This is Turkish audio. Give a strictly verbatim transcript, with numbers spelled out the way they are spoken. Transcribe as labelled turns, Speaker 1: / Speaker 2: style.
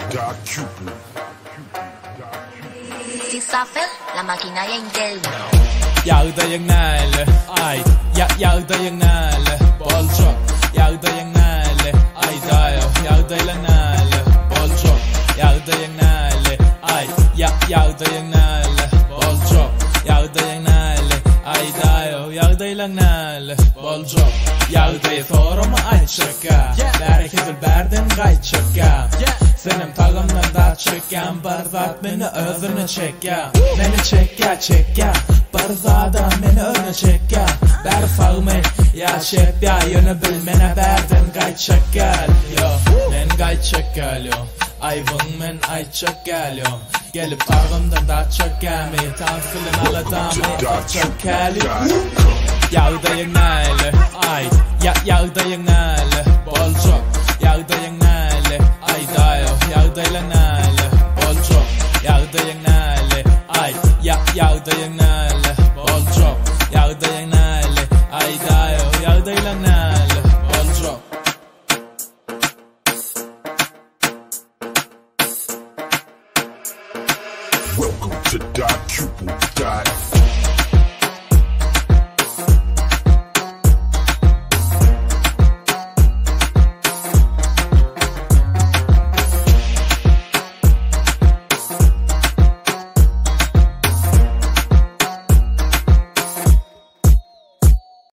Speaker 1: Isafel, la maquinaria interna.
Speaker 2: Yağda yanale, ay, ya yağda yanale, bolcho. Yağda yanale, ay dayo, yağda yanale, bolcho. Yağda yanale, ay, ya yağda yanale, bolcho. Yağda yanale, ay dayo, yağda yanale, bolcho. Yağda sorma ay çaka, bereketül berden gay çaka. Senin tağımdan da çeken bir zat beni özüne çeka. Beni çeka çeka, bir zada beni önüne çeka. Ber sağımı yaşayıp ya yönü bilmene berden gay çakal. Yo, men gay çakal yo. Ayvın men ay çakal yo. Gelip tağımdan da çakami, tansılın aladamı çakal yo. Yağda yanale, ay, ya yağda yanale, bolcho. Yağda yanale, ay dayo, yağda yanale, bolcho. Yağda yanale, ay, ya yağda yanale, bolcho. Yağda yanale, ay dayo, yağda yanale, bolcho.
Speaker 3: Welcome to Dark Cupid.